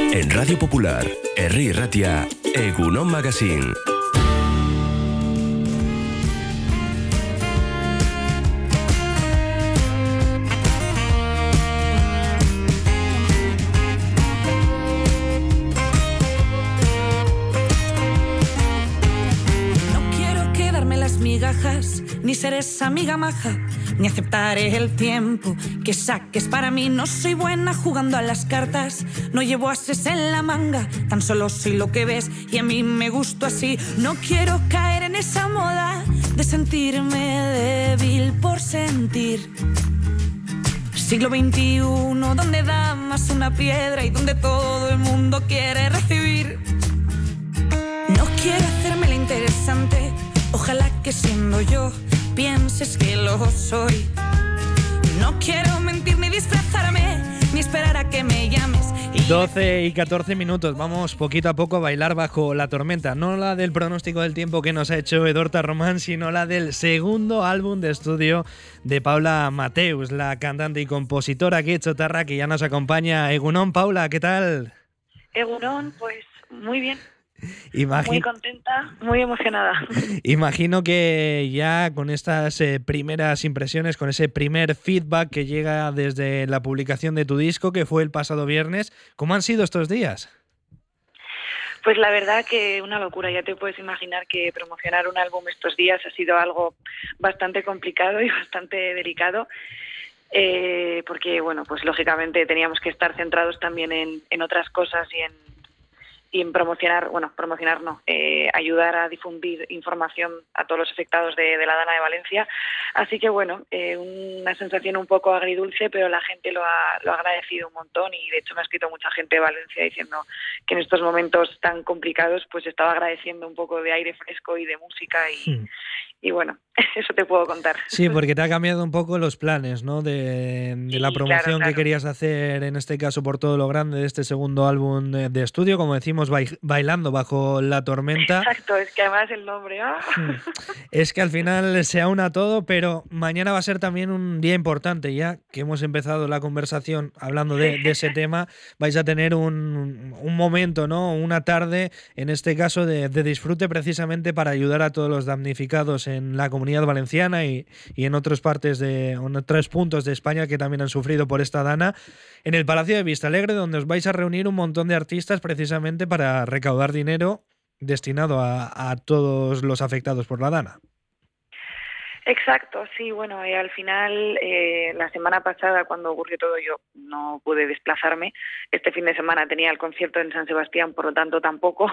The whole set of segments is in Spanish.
En Radio Popular, Herri Irratia, Egunon Magazine. No quiero quedarme las migajas, ni ser esa amiga maja, ni aceptaré el tiempo que saques para mí. No soy buena jugando a las cartas, no llevo ases en la manga, tan solo soy lo que ves y a mí me gusto así. No quiero caer en esa moda de sentirme débil por sentir. Siglo XXI, donde da más una piedra y donde todo el mundo quiere recibir. No quiero hacerme la interesante, ojalá que siendo yo pienses que lo soy. No quiero mentir ni disfrazarme, ni esperar a que me llames. 12 y 14 minutos, vamos poquito a poco a bailar bajo la tormenta. No la del pronóstico del tiempo que nos ha hecho Edorta Román, sino la del segundo álbum de estudio de Paula Mateus, la cantante y compositora quechotarra que ya nos acompaña. Egunon, Paula, ¿qué tal? Egunon, pues muy bien. Muy contenta, muy emocionada. Imagino que ya con estas primeras impresiones, con ese primer feedback que llega desde la publicación de tu disco, que fue el pasado viernes, ¿cómo han sido estos días? Pues la verdad que una locura. Ya te puedes imaginar que promocionar un álbum estos días ha sido algo bastante complicado y bastante delicado. Porque, bueno, pues lógicamente teníamos que estar centrados también en otras cosas y en promocionar, ayudar a difundir información a todos los afectados de la Dana de Valencia. Así que bueno, una sensación un poco agridulce, pero la gente lo ha agradecido un montón y de hecho me ha escrito mucha gente de Valencia diciendo que en estos momentos tan complicados pues estaba agradeciendo un poco de aire fresco y de música y bueno, eso te puedo contar. Sí, porque te ha cambiado un poco los planes, ¿no? De la promoción claro. que querías hacer, en este caso por todo lo grande, de este segundo álbum de estudio, como decimos, bailando bajo la tormenta. Exacto, es que además el nombre... Es que al final se aúna todo, pero mañana va a ser también un día importante, ya que hemos empezado la conversación hablando de ese tema. Vais a tener un momento, ¿no? Una tarde, en este caso, de disfrute precisamente para ayudar a todos los damnificados en la Comunidad Valenciana y en otras puntos de España que también han sufrido por esta dana, en el Palacio de Vistalegre, donde os vais a reunir un montón de artistas precisamente para recaudar dinero destinado a todos los afectados por la dana. Exacto, sí, bueno, al final la semana pasada cuando ocurrió todo yo no pude desplazarme. Este fin de semana tenía el concierto en San Sebastián, por lo tanto tampoco.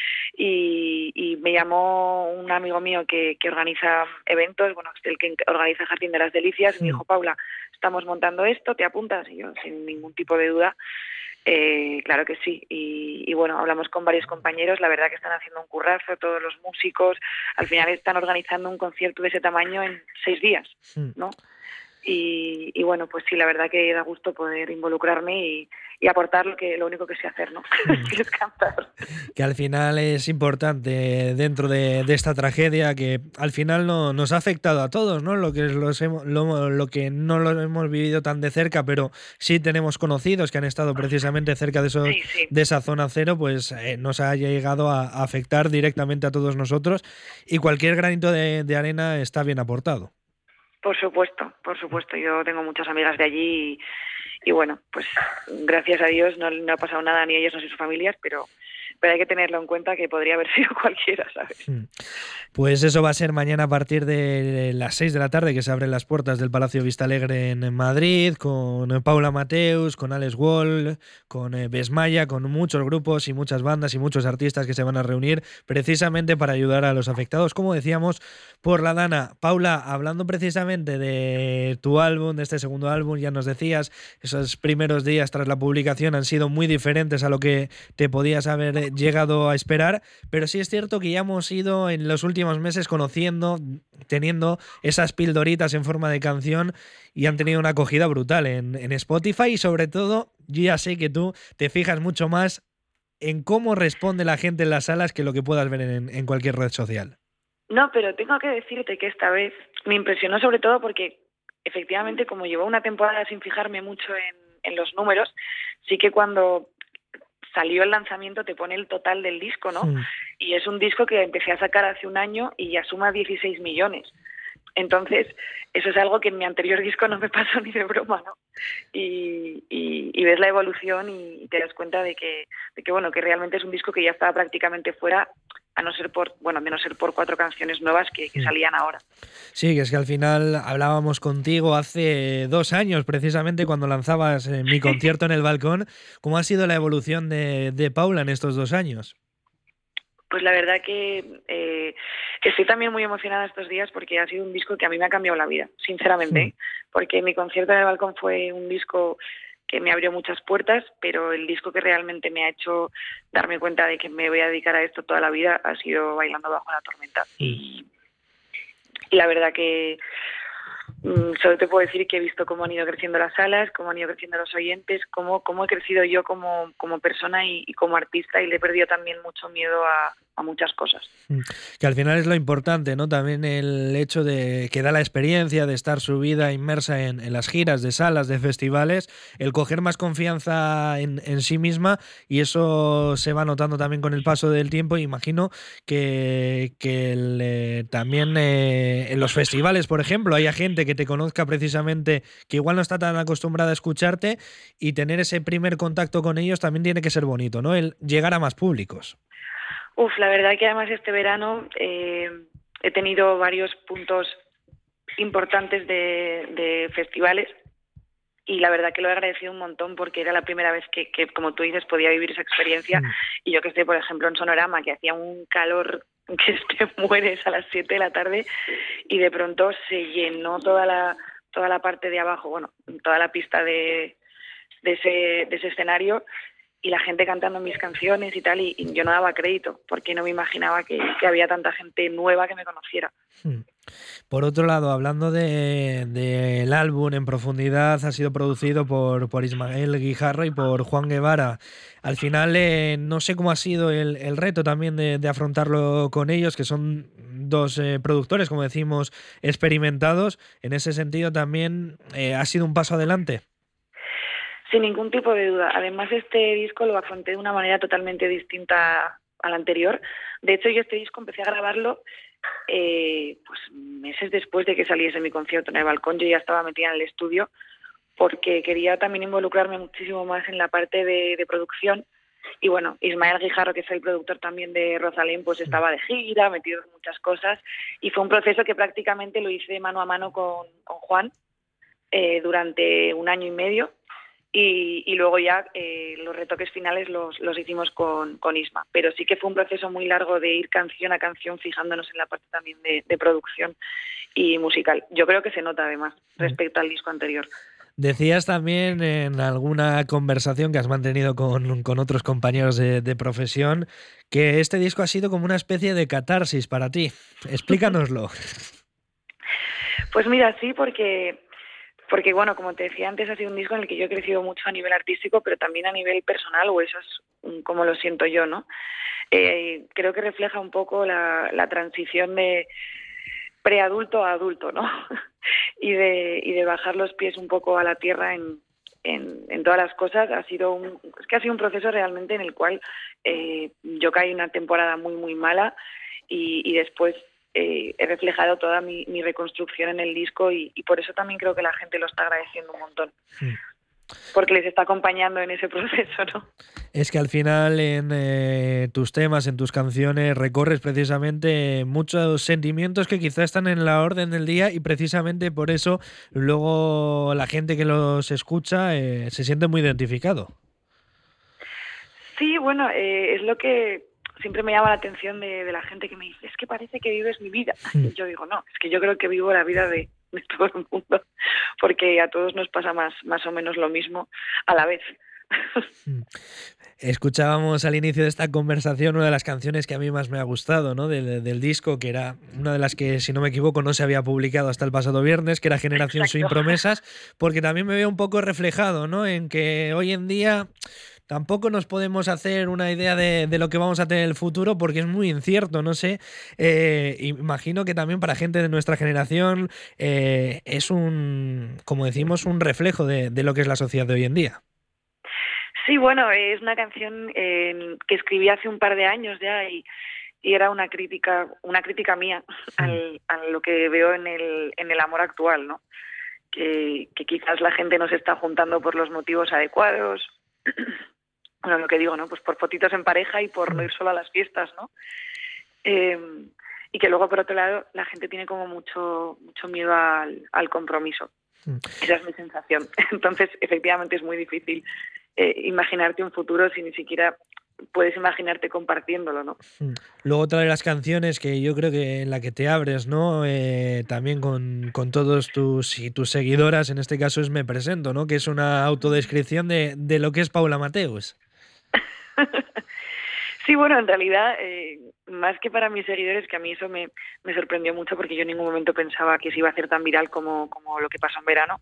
y me llamó un amigo mío que organiza eventos, bueno, el que organiza Jardín de las Delicias, y me dijo, Paula, estamos montando esto, ¿te apuntas? Y yo, sin ningún tipo de duda, claro que sí. Y bueno, hablamos con varios compañeros, la verdad que están haciendo un currazo, todos los músicos, al final están organizando un concierto de ese tamaño en 6 días, ¿no? Y bueno, pues sí, la verdad que da gusto poder involucrarme y aportar lo único que sé hacer, ¿no? Que es cantar. Que al final es importante dentro de esta tragedia que al final nos ha afectado a todos, ¿no? Lo que no lo hemos vivido tan de cerca, pero sí tenemos conocidos que han estado precisamente cerca de de esa zona cero, pues nos ha llegado a afectar directamente a todos nosotros y cualquier granito de arena está bien aportado. Por supuesto. Yo tengo muchas amigas de allí y bueno, pues gracias a Dios no ha pasado nada ni a ellos ni a sus familias, pero hay que tenerlo en cuenta que podría haber sido cualquiera, ¿sabes? Pues eso va a ser mañana a partir de las 6 de la tarde, que se abren las puertas del Palacio Vistalegre en Madrid, con Paula Mateus, con Alex Wall, con Besmaya, con muchos grupos y muchas bandas y muchos artistas que se van a reunir precisamente para ayudar a los afectados, como decíamos, por la dana. Paula, hablando precisamente de tu álbum, de este segundo álbum, ya nos decías, esos primeros días tras la publicación han sido muy diferentes a lo que te podías haber llegado a esperar, pero sí es cierto que ya hemos ido en los últimos meses conociendo, teniendo esas pildoritas en forma de canción y han tenido una acogida brutal en Spotify y sobre todo, yo ya sé que tú te fijas mucho más en cómo responde la gente en las salas que lo que puedas ver en cualquier red social. No, pero tengo que decirte que esta vez me impresionó sobre todo porque efectivamente como llevo una temporada sin fijarme mucho en los números, sí que cuando salió el lanzamiento te pone el total del disco, ¿no? Mm. Y es un disco que empecé a sacar hace un año y ya suma 16 millones. Entonces, eso es algo que en mi anterior disco no me pasó ni de broma, ¿no? Y ves la evolución y te das cuenta de que bueno, que realmente es un disco que ya estaba prácticamente fuera, de no ser por 4 canciones nuevas que salían ahora. Sí, que es que al final hablábamos contigo hace 2 años, precisamente cuando lanzabas mi concierto en el balcón. ¿Cómo ha sido la evolución de Paula en estos 2 años? Pues la verdad que estoy también muy emocionada estos días porque ha sido un disco que a mí me ha cambiado la vida, sinceramente, porque mi concierto en el balcón fue un disco que me abrió muchas puertas, pero el disco que realmente me ha hecho darme cuenta de que me voy a dedicar a esto toda la vida ha sido Bailando bajo la tormenta. Y la verdad que solo te puedo decir que he visto cómo han ido creciendo las salas, cómo han ido creciendo los oyentes, cómo he crecido yo como persona y como artista, y le he perdido también mucho miedo a muchas cosas. Que al final es lo importante, ¿no? También el hecho de que da la experiencia de estar subida, inmersa en las giras de salas, de festivales, el coger más confianza en sí misma, y eso se va notando también con el paso del tiempo. Imagino que también en los festivales, por ejemplo, haya gente que te conozca precisamente, que igual no está tan acostumbrada a escucharte, y tener ese primer contacto con ellos también tiene que ser bonito, ¿no? El llegar a más públicos. La verdad que además este verano he tenido varios puntos importantes de festivales, y la verdad que lo he agradecido un montón porque era la primera vez que como tú dices, podía vivir esa experiencia. Y yo que estoy, por ejemplo, en Sonorama, que hacía un calor que te mueres a las 7 de la tarde, y de pronto se llenó toda la parte de abajo, bueno, toda la pista de ese escenario, y la gente cantando mis canciones y tal, y yo no daba crédito, porque no me imaginaba que había tanta gente nueva que me conociera. Por otro lado, hablando del álbum en profundidad, ha sido producido por Ismael Guijarro y por Juan Guevara. Al final, no sé cómo ha sido el reto también de afrontarlo con ellos, que son 2 productores, como decimos, experimentados. En ese sentido también ha sido un paso adelante. Sin ningún tipo de duda. Además, este disco lo afronté de una manera totalmente distinta al anterior. De hecho, yo este disco empecé a grabarlo pues meses después de que saliese mi concierto en el balcón. Yo ya estaba metida en el estudio porque quería también involucrarme muchísimo más en la parte de producción. Y bueno, Ismael Guijarro, que es el productor también de Rosalén, pues estaba de gira, metido en muchas cosas, y fue un proceso que prácticamente lo hice mano a mano con Juan durante 1 año y medio. Y luego ya los retoques finales los hicimos con Isma. Pero sí que fue un proceso muy largo de ir canción a canción, fijándonos en la parte también de producción y musical. Yo creo que se nota además respecto al disco anterior. Decías también en alguna conversación que has mantenido con otros compañeros de profesión que este disco ha sido como una especie de catarsis para ti. Explícanoslo. Pues mira, sí, porque bueno, como te decía antes, ha sido un disco en el que yo he crecido mucho a nivel artístico, pero también a nivel personal, o eso es como lo siento yo, ¿no? Creo que refleja un poco la transición de preadulto a adulto, ¿no? y de bajar los pies un poco a la tierra en todas las cosas. Ha sido un proceso realmente en el cual yo caí una temporada muy, muy mala, y después he reflejado toda mi reconstrucción en el disco, y por eso también creo que la gente lo está agradeciendo un montón. Porque les está acompañando en ese proceso, ¿no? Es que al final en tus temas, en tus canciones, recorres precisamente muchos sentimientos que quizás están en la orden del día, y precisamente por eso luego la gente que los escucha se siente muy identificado. Sí, bueno, es lo que siempre me llama la atención de la gente que me dice, es que parece que vives mi vida. Y yo digo, no, es que yo creo que vivo la vida de todo el mundo, porque a todos nos pasa más o menos lo mismo a la vez. Escuchábamos al inicio de esta conversación una de las canciones que a mí más me ha gustado, ¿no? del disco, que era una de las que, si no me equivoco, no se había publicado hasta el pasado viernes, que era Generación Sin Promesas, porque también me veo un poco reflejado, ¿no? En que hoy en día tampoco nos podemos hacer una idea de lo que vamos a tener en el futuro, porque es muy incierto, no sé. Imagino que también para gente de nuestra generación es como decimos, un reflejo de lo que es la sociedad de hoy en día. Sí, bueno, es una canción que escribí hace un par de años ya y era una crítica mía a lo que veo en el amor actual, ¿no? Que quizás la gente no se está juntando por los motivos adecuados. Bueno, lo que digo, ¿no? Pues por fotitos en pareja y por no ir solo a las fiestas, ¿no? Y que luego, por otro lado, la gente tiene como mucho miedo al compromiso. Esa es mi sensación. Entonces, efectivamente, es muy difícil imaginarte un futuro si ni siquiera puedes imaginarte compartiéndolo, ¿no? Luego otra de las canciones que yo creo que en la que te abres, ¿no? También con todos tus seguidoras, en este caso es Me Presento, ¿no? Que es una autodescripción de lo que es Paula Mateus. Sí, bueno, en realidad, más que para mis seguidores, que a mí eso me sorprendió mucho porque yo en ningún momento pensaba que se iba a hacer tan viral como lo que pasó en verano.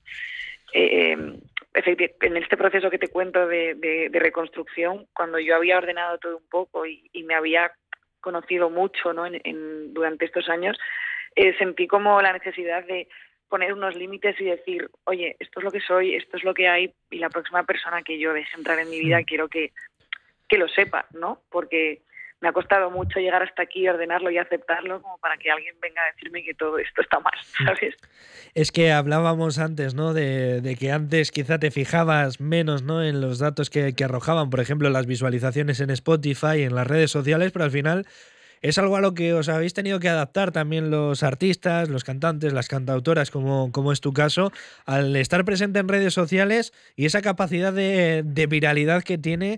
En este proceso que te cuento de reconstrucción, cuando yo había ordenado todo un poco y me había conocido mucho, ¿no? durante estos años, sentí como la necesidad de poner unos límites y decir, oye, esto es lo que soy, esto es lo que hay, y la próxima persona que yo deje entrar en mi vida quiero que lo sepa, ¿no? Porque me ha costado mucho llegar hasta aquí, ordenarlo y aceptarlo, como para que alguien venga a decirme que todo esto está mal, ¿sabes? Es que hablábamos antes, ¿no? De que antes quizá te fijabas menos, ¿no? En los datos que arrojaban, por ejemplo, las visualizaciones en Spotify, en las redes sociales, pero al final es algo a lo que os habéis tenido que adaptar también los artistas, los cantantes, las cantautoras, como es tu caso, al estar presente en redes sociales y esa capacidad de viralidad que tiene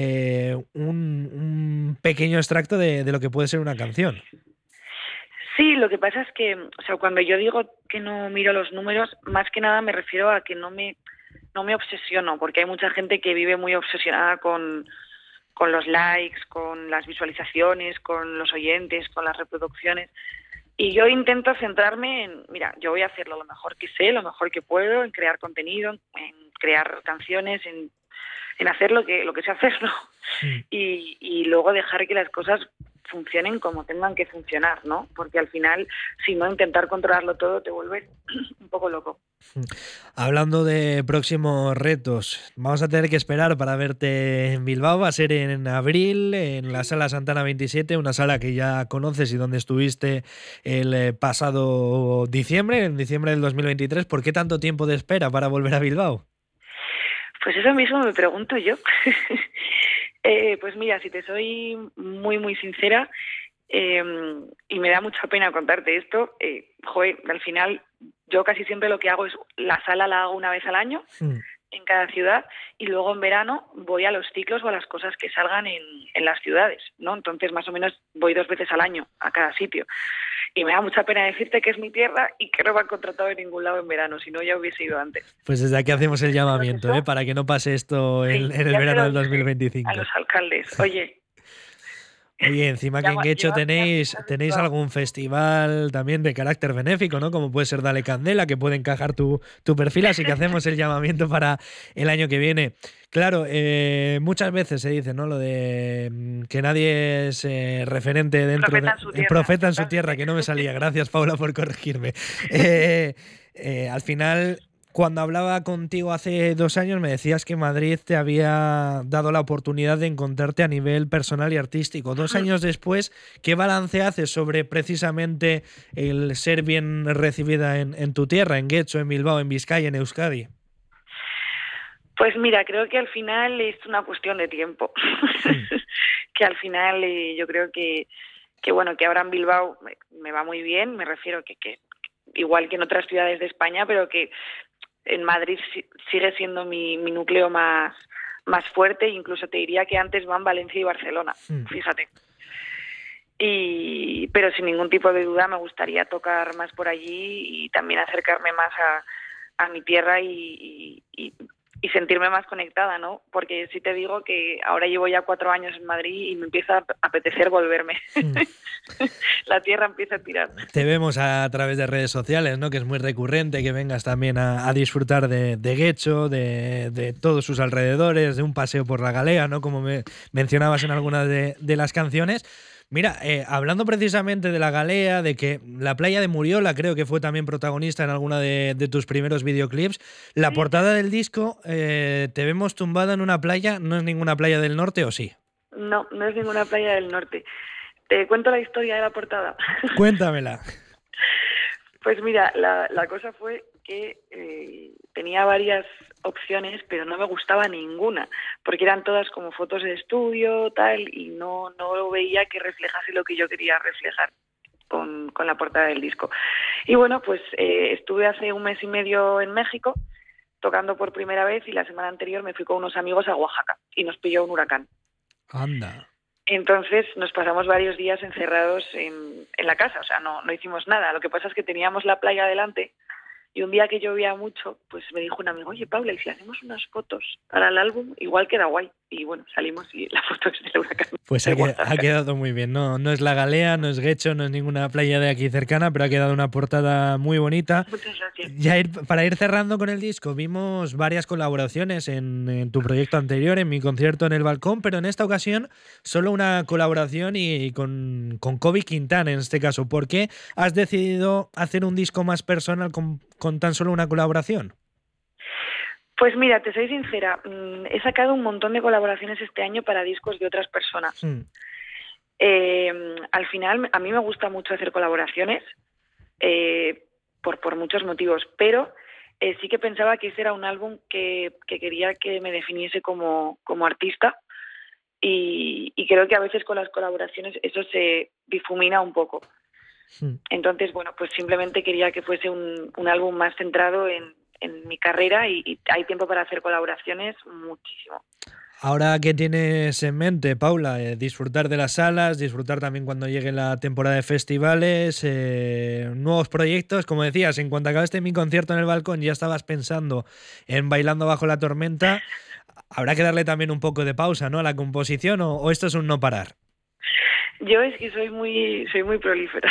un pequeño extracto de lo que puede ser una canción. Sí, lo que pasa es que, o sea, cuando yo digo que no miro los números, más que nada me refiero a que no me obsesiono, porque hay mucha gente que vive muy obsesionada con los likes, con las visualizaciones, con los oyentes, con las reproducciones. Y yo intento centrarme en, mira, yo voy a hacerlo lo mejor que sé, lo mejor que puedo, en crear contenido, en crear canciones, en hacer lo que sé hacer, ¿no? Y luego dejar que las cosas funcionen como tengan que funcionar, ¿no? Porque al final, si no, intentar controlarlo todo te vuelve un poco loco. Hablando de próximos retos, vamos a tener que esperar para verte en Bilbao. Va a ser en abril, en la Sala Santana 27, una sala que ya conoces y donde estuviste el pasado diciembre, en diciembre del 2023. ¿Por qué tanto tiempo de espera para volver a Bilbao? Pues eso mismo me pregunto yo. Pues mira, si te soy muy, muy sincera, y me da mucha pena contarte esto, al final yo casi siempre lo que hago es, la sala la hago una vez al año en cada ciudad, y luego en verano voy a los ciclos o a las cosas que salgan en las ciudades, ¿no? Entonces más o menos voy 2 veces al año a cada sitio. Y me da mucha pena decirte que es mi tierra y que no me han contratado en ningún lado en verano, si no ya hubiese ido antes. Pues desde aquí hacemos el llamamiento, para que no pase esto en el verano del 2025. A los alcaldes, oye, encima que en Guecho tenéis algún festival también de carácter benéfico, ¿no? Como puede ser Dale Candela, que puede encajar tu perfil, así que hacemos el llamamiento para el año que viene. Claro, muchas veces se dice, ¿no? Lo de que nadie es referente dentro profeta en su tierra, que no me salía. Gracias, Paula, por corregirme. Al final, cuando hablaba contigo hace 2 años, me decías que Madrid te había dado la oportunidad de encontrarte a nivel personal y artístico. 2 años después, ¿qué balance haces sobre precisamente el ser bien recibida en tu tierra, en Guecho, en Bilbao, en Vizcaya, en Euskadi? Pues mira, creo que al final es una cuestión de tiempo. Que al final yo creo que bueno, que ahora en Bilbao me va muy bien, me refiero que igual que en otras ciudades de España, pero que en Madrid sigue siendo mi núcleo más fuerte, incluso te diría que antes van Valencia y Barcelona, fíjate. Pero sin ningún tipo de duda me gustaría tocar más por allí y también acercarme más a mi tierra y sentirme más conectada, ¿no? Porque sí te digo que ahora llevo ya 4 años en Madrid y me empieza a apetecer volverme. La tierra empieza a tirar. Te vemos a través de redes sociales, ¿no? Que es muy recurrente que vengas también a disfrutar de Guecho, de todos sus alrededores, de un paseo por la Galea, ¿no? Como me mencionabas en algunas de las canciones. Mira, hablando precisamente de la Galea, de que la playa de Muriola creo que fue también protagonista en alguna de tus primeros videoclips, la portada del disco, te vemos tumbada en una playa, ¿no es ninguna playa del norte o sí? No, no es ninguna playa del norte. ¿Te cuento la historia de la portada? Cuéntamela. Pues mira, la cosa fue que tenía varias opciones, pero no me gustaba ninguna, porque eran todas como fotos de estudio, tal, y no veía que reflejase lo que yo quería reflejar con la portada del disco. Y bueno, pues estuve hace 1 mes y medio en México tocando por primera vez, y la semana anterior me fui con unos amigos a Oaxaca y nos pilló un huracán. Anda. Entonces nos pasamos varios días encerrados en la casa, o sea, no hicimos nada. Lo que pasa es que teníamos la playa delante, y un día que llovía mucho, pues me dijo un amigo, oye, Paula, ¿y si hacemos unas fotos para el álbum? Igual queda guay. Y bueno, salimos y la foto es del huracán. Pues ha quedado muy bien. No es la Galea, no es Guecho, no es ninguna playa de aquí cercana, pero ha quedado una portada muy bonita. Muchas gracias. Para ir cerrando con el disco, vimos varias colaboraciones en tu proyecto anterior, en mi concierto en el balcón, pero en esta ocasión solo una colaboración y con Kobe Quintana en este caso. ¿Por qué has decidido hacer un disco más personal con tan solo una colaboración? Pues mira, te soy sincera, he sacado un montón de colaboraciones este año para discos de otras personas. Al final, a mí me gusta mucho hacer colaboraciones por muchos motivos, pero sí que pensaba que ese era un álbum que quería que me definiese como artista, y creo que a veces con las colaboraciones eso se difumina un poco. Entonces, bueno, pues simplemente quería que fuese un álbum más centrado en mi carrera, y hay tiempo para hacer colaboraciones, muchísimo. Ahora, ¿qué tienes en mente, Paula? Disfrutar de las salas, disfrutar también cuando llegue la temporada de festivales, nuevos proyectos. Como decías, en cuanto acabaste mi concierto en el balcón ya estabas pensando en Bailando bajo la tormenta. Habrá que darle también un poco de pausa, ¿no?, a la composición, o esto es un no parar. Yo es que soy muy prolífera.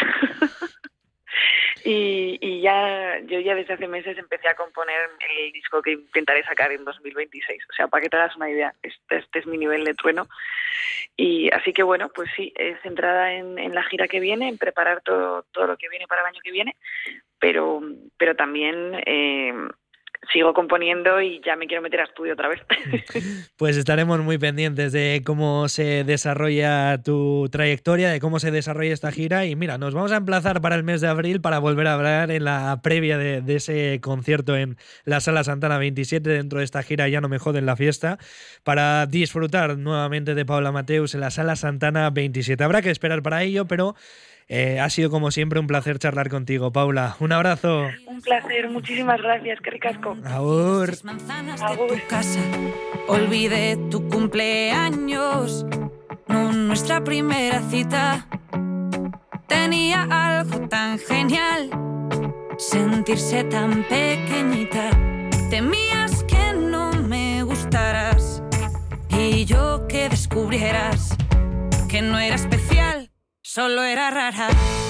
Y yo ya desde hace meses empecé a componer el disco que intentaré sacar en 2026. O sea, para que te hagas una idea, este es mi nivel de trueno. Y así que bueno, pues sí, centrada en la gira que viene, en preparar todo lo que viene para el año que viene, pero también sigo componiendo y ya me quiero meter a estudio otra vez. Pues estaremos muy pendientes de cómo se desarrolla tu trayectoria, de cómo se desarrolla esta gira, y mira, nos vamos a emplazar para el mes de abril para volver a hablar en la previa de ese concierto en la Sala Santana 27 dentro de esta gira Ya no me joden la fiesta, para disfrutar nuevamente de Paula Mateus en la Sala Santana 27. Habrá que esperar para ello, pero ha sido como siempre un placer charlar contigo, Paula. Un abrazo. Un placer, muchísimas gracias, qué ricasco. Agur. Manzanas de tu casa, olvidé tu cumpleaños, no nuestra primera cita. Tenía algo tan genial, sentirse tan pequeñita. Temías que no me gustaras y yo que descubrieras que no era especial, solo era rara.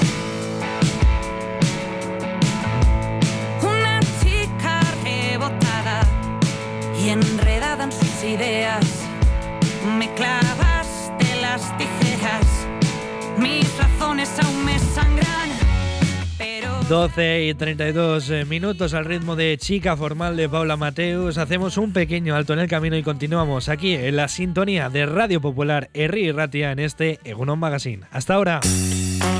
Una chica rebotada y enredada en sus ideas. Me clavaste las tijeras, mis razones aún me sangran, pero... 12:32 minutos al ritmo de Chica Formal de Paula Mateus. Hacemos un pequeño alto en el camino y continuamos aquí en la sintonía de Radio Popular Herri y Ratia en este Egun On Magazine. Hasta ahora.